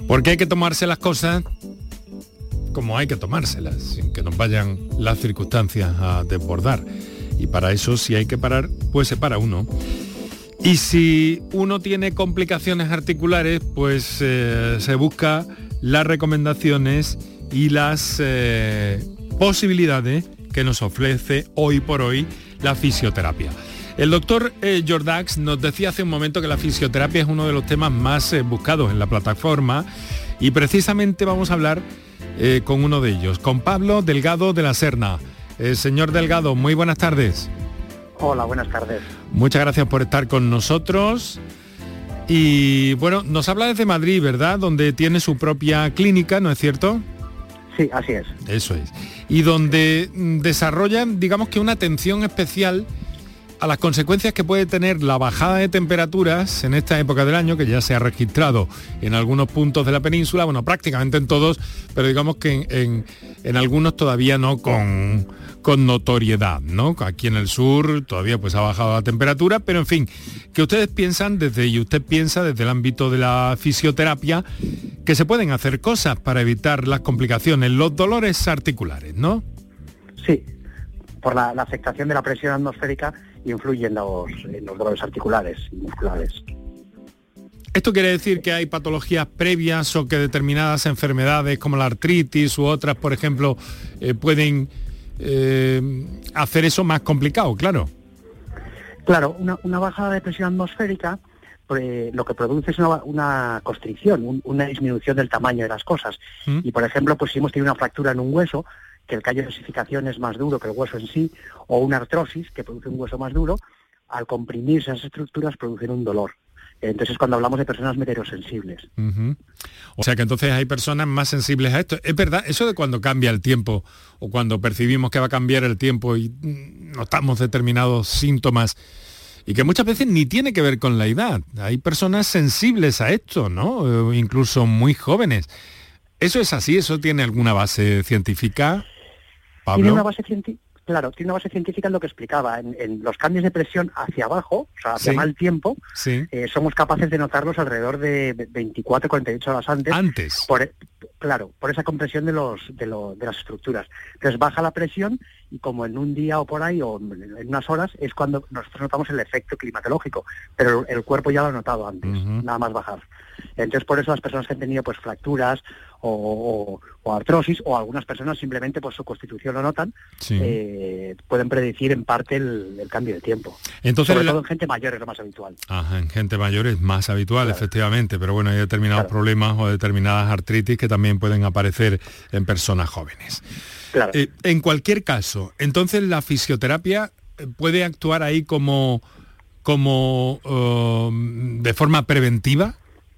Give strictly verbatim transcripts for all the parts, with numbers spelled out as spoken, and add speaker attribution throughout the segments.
Speaker 1: Porque hay que tomarse las cosas como hay que tomárselas, sin que nos vayan las circunstancias a desbordar. Y para eso, si hay que parar, pues se para uno. Y si uno tiene complicaciones articulares, pues eh, se busca las recomendaciones y las eh, posibilidades que nos ofrece hoy por hoy la fisioterapia. El doctor eh, Jordax nos decía hace un momento que la fisioterapia es uno de los temas más eh, buscados en la plataforma y precisamente vamos a hablar eh, con uno de ellos, con Pablo Delgado de la Serna. Eh, señor Delgado, muy buenas tardes.
Speaker 2: Hola, buenas tardes.
Speaker 1: Muchas gracias por estar con nosotros. Y bueno, nos habla desde Madrid, ¿verdad? Donde tiene su propia clínica, ¿no es cierto?
Speaker 2: Sí, así es.
Speaker 1: Eso es. Y donde desarrollan, digamos que una atención especial a las consecuencias que puede tener la bajada de temperaturas en esta época del año, que ya se ha registrado en algunos puntos de la península, bueno, prácticamente en todos, pero digamos que en, en, en algunos todavía no con, con notoriedad, ¿no? Aquí en el sur todavía pues ha bajado la temperatura, pero en fin, que ustedes piensan desde, y usted piensa desde el ámbito de la fisioterapia, que se pueden hacer cosas para evitar las complicaciones, los dolores articulares, ¿no?
Speaker 2: Sí, por la, la afectación de la presión atmosférica influye en los, en los dolores articulares y musculares.
Speaker 1: ¿Esto quiere decir que hay patologías previas o que determinadas enfermedades como la artritis u otras, por ejemplo, eh, pueden eh, hacer eso más complicado? Claro.
Speaker 2: Claro, una, una bajada de presión atmosférica eh, lo que produce es una, una constricción, un, una disminución del tamaño de las cosas. ¿Mm? Y, por ejemplo, pues si hemos tenido una fractura en un hueso, que el callo de osificación es más duro que el hueso en sí, o una artrosis que produce un hueso más duro, al comprimirse esas estructuras producen un dolor. Entonces es cuando hablamos de personas meteorosensibles.
Speaker 1: Uh-huh. O sea que entonces hay personas más sensibles a esto. Es verdad, eso de cuando cambia el tiempo o cuando percibimos que va a cambiar el tiempo y notamos determinados síntomas y que muchas veces ni tiene que ver con la edad. Hay personas sensibles a esto, ¿no? Incluso muy jóvenes. ¿Eso es así? ¿Eso tiene alguna base científica, Pablo?
Speaker 2: Tiene una base científica. Claro, tiene una base científica en lo que explicaba. En, en los cambios de presión hacia abajo, o sea, hacia
Speaker 1: sí.
Speaker 2: mal tiempo,
Speaker 1: sí.
Speaker 2: eh, somos capaces de notarlos alrededor de veinticuatro a cuarenta y ocho horas antes.
Speaker 1: Antes.
Speaker 2: Por, claro, por esa compresión de, los, de, lo, de las estructuras. Entonces baja la presión y como en un día o por ahí, o en unas horas, es cuando nosotros notamos el efecto climatológico. Pero el cuerpo ya lo ha notado antes, uh-huh. nada más bajar. Entonces por eso las personas que han tenido pues fracturas o, o, o artrosis, o algunas personas simplemente por su constitución lo notan, sí. eh, pueden predecir en parte el, el cambio de tiempo. Entonces, sobre la... todo en gente mayor es lo más habitual.
Speaker 1: Ajá, en gente mayor es más habitual, claro. efectivamente, pero bueno, hay determinados claro. problemas o determinadas artritis que también pueden aparecer en personas jóvenes.
Speaker 2: Claro.
Speaker 1: Eh, en cualquier caso, entonces la fisioterapia puede actuar ahí como, como uh, de forma preventiva.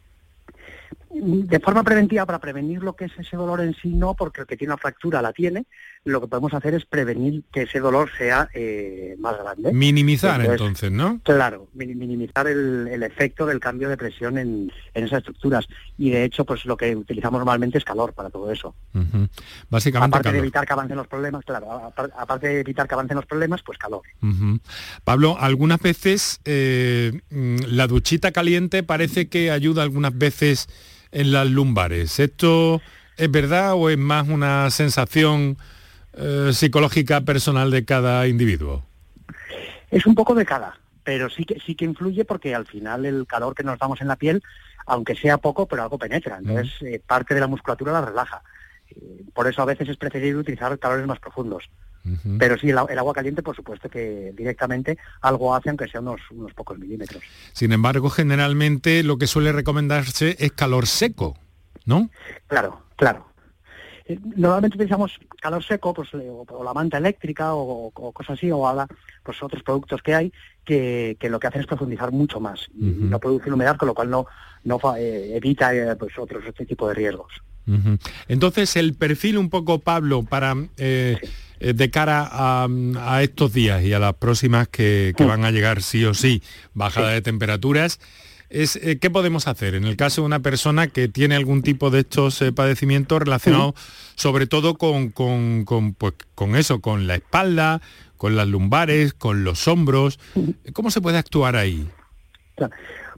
Speaker 2: De forma preventiva, para prevenir lo que es ese dolor en sí, no, porque el que tiene una fractura la tiene. Lo que podemos hacer es prevenir que ese dolor sea eh, más grande.
Speaker 1: Minimizar entonces, entonces ¿no?
Speaker 2: Claro, minimizar el, el efecto del cambio de presión en, en esas estructuras. Y de hecho, pues lo que utilizamos normalmente es calor para todo eso.
Speaker 1: Uh-huh. Básicamente
Speaker 2: aparte
Speaker 1: calor.
Speaker 2: de evitar que avancen los problemas, claro, aparte de evitar que avancen los problemas, pues calor.
Speaker 1: Uh-huh. Pablo, algunas veces eh, la duchita caliente parece que ayuda algunas veces en las lumbares. ¿Esto es verdad o es más una sensación eh, psicológica personal de cada individuo?
Speaker 2: Es un poco de cada, pero sí que sí que influye porque al final el calor que nos damos en la piel, aunque sea poco, pero algo penetra. Entonces mm. eh, parte de la musculatura la relaja. Eh, por eso a veces es preferible utilizar calores más profundos. Uh-huh. Pero sí, el, el agua caliente, por supuesto que directamente algo hace, aunque sea unos, unos pocos milímetros.
Speaker 1: Sin embargo, generalmente lo que suele recomendarse es calor seco, ¿no?
Speaker 2: Claro, claro. Eh, normalmente utilizamos calor seco, pues o, o la manta eléctrica o, o cosas así, o ahora pues otros productos que hay que, que lo que hacen es profundizar mucho más y uh-huh. no producen humedad, con lo cual no, no eh, evita eh, pues otros este tipo de riesgos.
Speaker 1: Uh-huh. Entonces, el perfil un poco, Pablo, para eh, sí. eh, de cara a, a estos días y a las próximas que, que sí. van a llegar sí o sí, bajada sí. de temperaturas, es eh, ¿qué podemos hacer en el caso de una persona que tiene algún tipo de estos eh, padecimientos relacionados sí. sobre todo con, con, con, pues, con eso, con la espalda, con las lumbares, con los hombros? ¿Cómo se puede actuar ahí?
Speaker 2: Claro.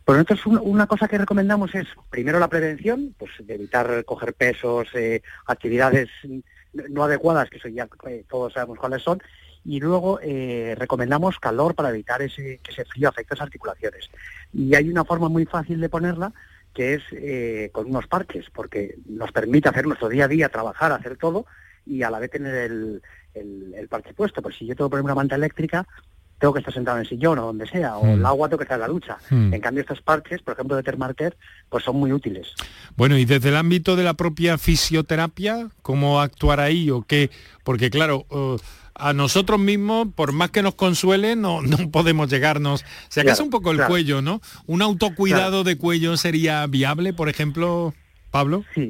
Speaker 2: Pues nosotros una, una cosa que recomendamos es, primero la prevención, pues de evitar coger pesos, eh, actividades no adecuadas, que eso ya eh, todos sabemos cuáles son, y luego eh, recomendamos calor para evitar ese, que ese frío afecte las articulaciones. Y hay una forma muy fácil de ponerla, que es eh, con unos parches, porque nos permite hacer nuestro día a día, trabajar, hacer todo, y a la vez tener el, el, el parche puesto. Pues si yo tengo que poner una manta eléctrica, tengo que estar sentado en el sillón o donde sea, o mm. el agua tengo que estar en la ducha. Mm. En cambio, estos parches, por ejemplo, de Thermarker, pues son muy útiles.
Speaker 1: Bueno, y desde el ámbito de la propia fisioterapia, ¿cómo actuar ahí o qué? Porque claro, uh, a nosotros mismos, por más que nos consuele, no, no podemos llegarnos. Se acaso claro, un poco el claro. cuello, ¿no? ¿Un autocuidado claro. de cuello sería viable, por ejemplo, Pablo?
Speaker 2: Sí.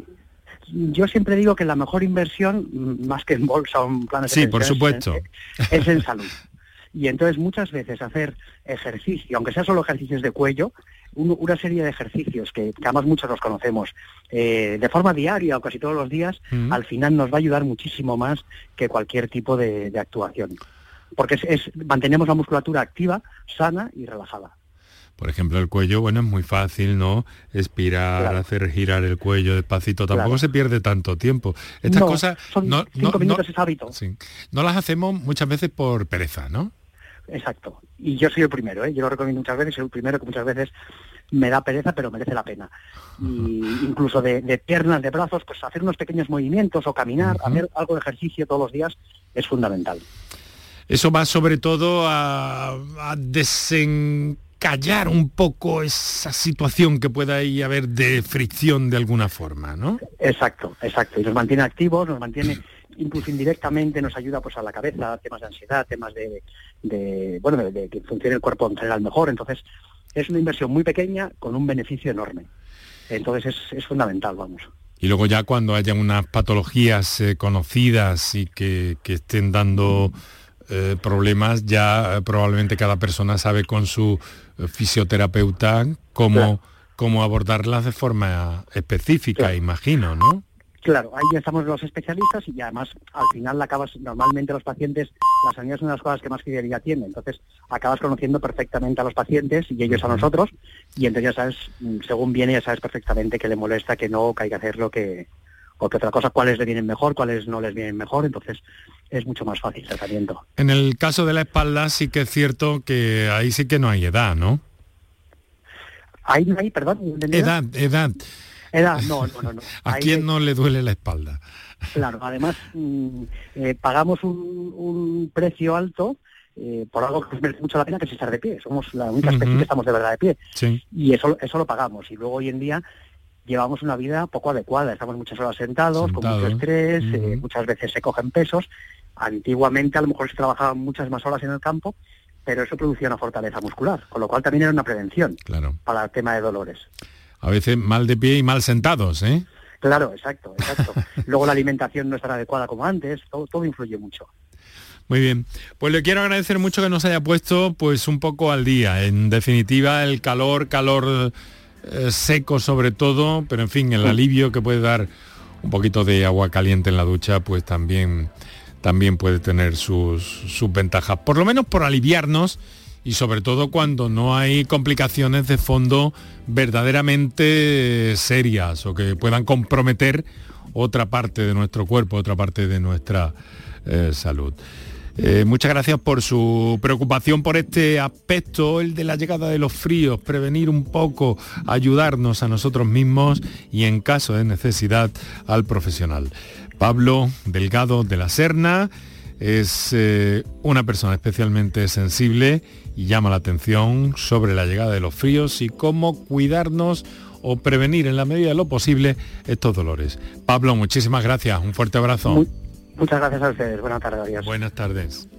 Speaker 2: Yo siempre digo que la mejor inversión, más que en bolsa o en planes de
Speaker 1: Sí, por supuesto.
Speaker 2: Es, es en salud. Y entonces muchas veces hacer ejercicio, aunque sea solo ejercicios de cuello, un, una serie de ejercicios que, que además muchos los conocemos, eh, de forma diaria o casi todos los días, mm. al final nos va a ayudar muchísimo más que cualquier tipo de, de actuación. Porque es, es, mantenemos la musculatura activa, sana y relajada.
Speaker 1: Por ejemplo, el cuello, bueno, es muy fácil, ¿no? Expirar, claro. hacer girar el cuello despacito, tampoco claro. se pierde tanto tiempo. Estas
Speaker 2: no,
Speaker 1: cosas...
Speaker 2: Son
Speaker 1: no,
Speaker 2: cinco
Speaker 1: no,
Speaker 2: minutos
Speaker 1: no,
Speaker 2: es hábito.
Speaker 1: Sí. No las hacemos muchas veces por pereza, ¿no?
Speaker 2: Exacto. Y yo soy el primero, ¿eh? Yo lo recomiendo muchas veces, soy el primero que muchas veces me da pereza, pero merece la pena. Y uh-huh. incluso de, de piernas, de brazos, pues hacer unos pequeños movimientos o caminar, uh-huh. hacer algo de ejercicio todos los días es fundamental.
Speaker 1: Eso va sobre todo a, a desen... callar un poco esa situación que pueda ahí haber de fricción de alguna forma, ¿no?
Speaker 2: Exacto, exacto. Y nos mantiene activos, nos mantiene, incluso indirectamente nos ayuda pues a la cabeza, temas de ansiedad, temas de, de bueno, de, de que funcione el cuerpo en general mejor. Entonces, es una inversión muy pequeña con un beneficio enorme. Entonces, es, es fundamental, vamos.
Speaker 1: Y luego ya cuando haya unas patologías eh, conocidas y que, que estén dando... Eh, problemas, ya eh, probablemente cada persona sabe con su eh, fisioterapeuta cómo, claro. cómo abordarlas de forma específica, claro. imagino, ¿no?
Speaker 2: Claro, ahí ya estamos los especialistas y además al final acabas, normalmente los pacientes, la sanidad es una de las cosas que más fidelidad tiene, entonces acabas conociendo perfectamente a los pacientes y ellos uh-huh. a nosotros, y entonces ya sabes, según viene ya sabes perfectamente qué le molesta, que no, que hay que hacer lo que... o que otra cosa, cuáles le vienen mejor, cuáles no les vienen mejor, entonces es mucho más fácil el tratamiento.
Speaker 1: En el caso de la espalda sí que es cierto que ahí sí que no hay edad, ¿no?
Speaker 2: Ahí no hay, perdón.
Speaker 1: Edad, edad.
Speaker 2: Edad, no, no, no. no.
Speaker 1: ¿A
Speaker 2: ahí
Speaker 1: quién
Speaker 2: es...
Speaker 1: no le duele la espalda?
Speaker 2: Claro, además mmm, eh, pagamos un, un precio alto eh, por algo que nos merece mucho la pena, que es estar de pie. Somos la única especie uh-huh. que estamos de verdad de pie.
Speaker 1: Sí.
Speaker 2: Y eso, eso lo pagamos. Y luego hoy en día llevamos una vida poco adecuada, estamos muchas horas sentados, Sentado. con mucho estrés, uh-huh. eh, muchas veces se cogen pesos. Antiguamente a lo mejor se trabajaban muchas más horas en el campo, pero eso producía una fortaleza muscular, con lo cual también era una prevención
Speaker 1: claro.
Speaker 2: para el tema de dolores.
Speaker 1: A veces mal de pie y mal sentados, ¿eh?
Speaker 2: Claro, exacto, exacto. Luego la alimentación no es tan adecuada como antes, todo, todo influye mucho.
Speaker 1: Muy bien, pues le quiero agradecer mucho que nos haya puesto pues un poco al día. En definitiva, el calor, calor... Eh, seco sobre todo, pero en fin, el alivio que puede dar un poquito de agua caliente en la ducha, pues también, también puede tener sus, sus ventajas, por lo menos por aliviarnos y sobre todo cuando no hay complicaciones de fondo verdaderamente serias o que puedan comprometer otra parte de nuestro cuerpo, otra parte de nuestra eh, salud. Eh, muchas gracias por su preocupación por este aspecto, el de la llegada de los fríos, prevenir un poco, ayudarnos a nosotros mismos y en caso de necesidad al profesional. Pablo Delgado de la Serna es eh, una persona especialmente sensible y llama la atención sobre la llegada de los fríos y cómo cuidarnos o prevenir en la medida de lo posible estos dolores. Pablo, muchísimas gracias, un fuerte abrazo.
Speaker 2: Muy Muchas gracias a ustedes. Buenas tardes. Adiós.
Speaker 1: Buenas tardes.